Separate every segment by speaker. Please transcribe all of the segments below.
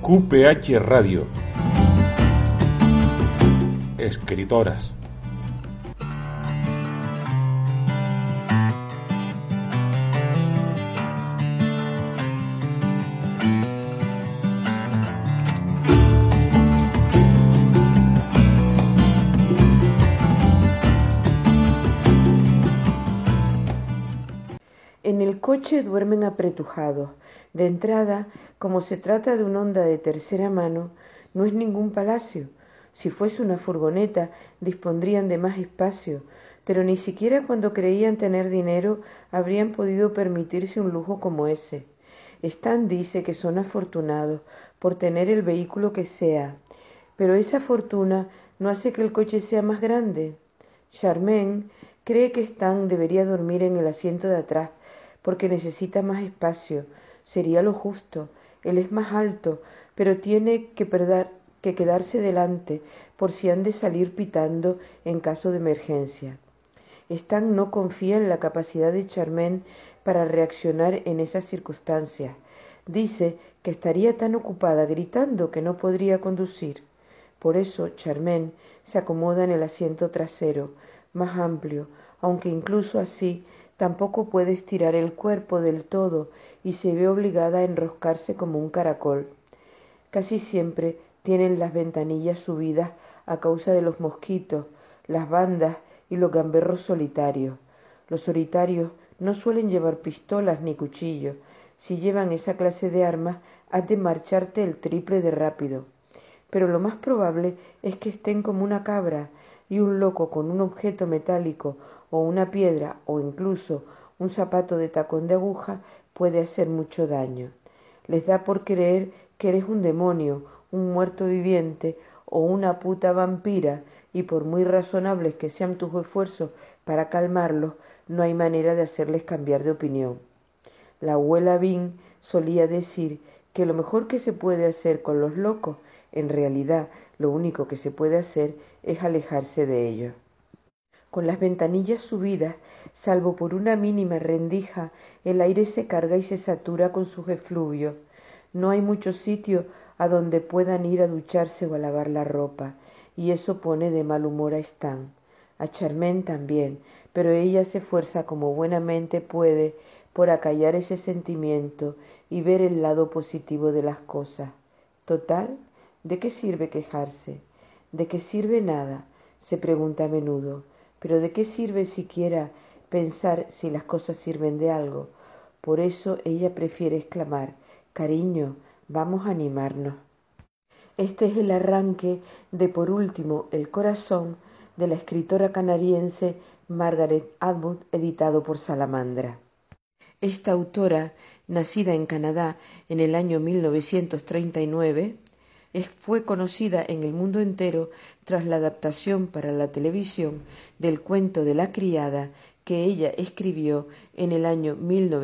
Speaker 1: QPH Radio. Escritoras.
Speaker 2: En el coche duermen apretujados. De entrada, como se trata de un Honda de tercera mano, no es ningún palacio. Si fuese una furgoneta, dispondrían de más espacio, pero ni siquiera cuando creían tener dinero habrían podido permitirse un lujo como ese. Stan dice que son afortunados por tener el vehículo que sea, pero esa fortuna no hace que el coche sea más grande. Charmaine cree que Stan debería dormir en el asiento de atrás, porque necesita más espacio. Sería lo justo. Él es más alto, pero tiene que quedarse delante por si han de salir pitando en caso de emergencia. Stan no confía en la capacidad de Charmaine para reaccionar en esas circunstancias. Dice que estaría tan ocupada gritando que no podría conducir. Por eso Charmaine se acomoda en el asiento trasero, más amplio, aunque incluso así tampoco puede estirar el cuerpo del todo y se ve obligada a enroscarse como un caracol. Casi siempre tienen las ventanillas subidas a causa de los mosquitos, las bandas y los gamberros solitarios. Los solitarios no suelen llevar pistolas ni cuchillos. Si llevan esa clase de armas, has de marcharte el triple de rápido. Pero lo más probable es que estén como una cabra, y un loco con un objeto metálico o una piedra o incluso un zapato de tacón de aguja puede hacer mucho daño. Les da por creer que eres un demonio, un muerto viviente o una puta vampira, y por muy razonables que sean tus esfuerzos para calmarlos, no hay manera de hacerles cambiar de opinión. La abuela Bean solía decir que lo mejor que se puede hacer con los locos, en realidad lo único que se puede hacer es alejarse de ellos. Con las ventanillas subidas, salvo por una mínima rendija, el aire se carga y se satura con sus efluvios. No hay mucho sitio a donde puedan ir a ducharse o a lavar la ropa, y eso pone de mal humor a Stan. A Charmaine también, pero ella se esfuerza como buenamente puede por acallar ese sentimiento y ver el lado positivo de las cosas. Total, ¿de qué sirve quejarse? ¿De qué sirve nada? Se pregunta a menudo. Pero ¿de qué sirve siquiera pensar si las cosas sirven de algo? Por eso ella prefiere exclamar: cariño, vamos a animarnos. Este es el arranque de Por último, el corazón, de la escritora canadiense Margaret Atwood, editado por Salamandra. Esta autora, nacida en Canadá en el año 1939, fue conocida en el mundo entero tras la adaptación para la televisión del cuento de la criada que ella escribió en el año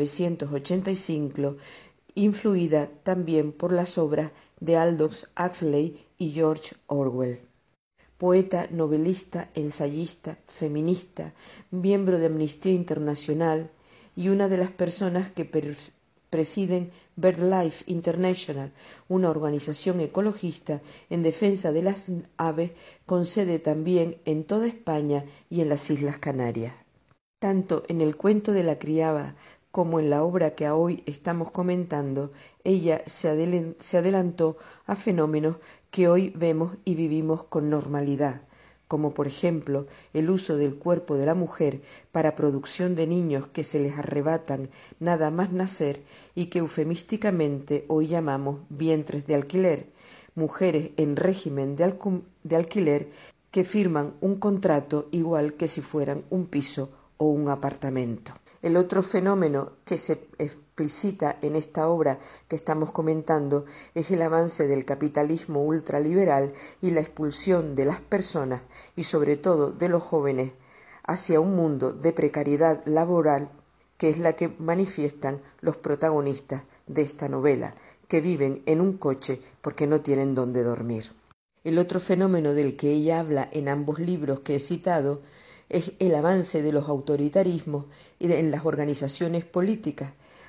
Speaker 2: 1985, influida también por las obras de Aldous Huxley y George Orwell. Poeta, novelista, ensayista, feminista, miembro de Amnistía Internacional y una de las personas que presiden BirdLife International, una organización ecologista en defensa de las aves con sede también en toda España y en las Islas Canarias. Tanto en el cuento de la criada como en la obra que hoy estamos comentando, ella se adelantó a fenómenos que hoy vemos y vivimos con normalidad, como por ejemplo el uso del cuerpo de la mujer para producción de niños que se les arrebatan nada más nacer y que eufemísticamente hoy llamamos vientres de alquiler, mujeres en régimen de alquiler que firman un contrato igual que si fueran un piso o un apartamento. El otro fenómeno que se explicita en esta obra que estamos comentando es el avance del capitalismo ultraliberal y la expulsión de las personas y sobre todo de los jóvenes hacia un mundo de precariedad laboral, que es la que manifiestan los protagonistas de esta novela, que viven en un coche porque no tienen dónde dormir. El otro fenómeno del que ella habla en ambos libros que he citado es el avance de los autoritarismos en las organizaciones políticas,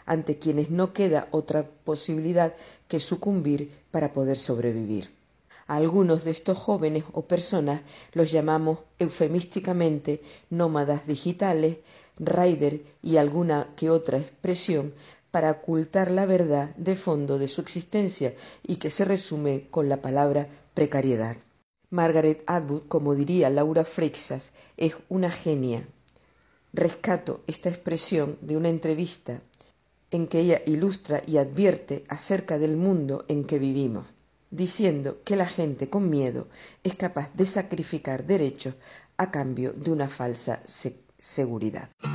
Speaker 2: ante quienes no queda otra posibilidad que sucumbir para poder sobrevivir. A algunos de estos jóvenes o personas los llamamos eufemísticamente nómadas digitales, rider y alguna que otra expresión para ocultar la verdad de fondo de su existencia y que se resume con la palabra precariedad. Margaret Atwood, como diría Laura Freixas, es una genia. Rescato esta expresión de una entrevista en que ella ilustra y advierte acerca del mundo en que vivimos, diciendo que la gente con miedo es capaz de sacrificar derechos a cambio de una falsa seguridad.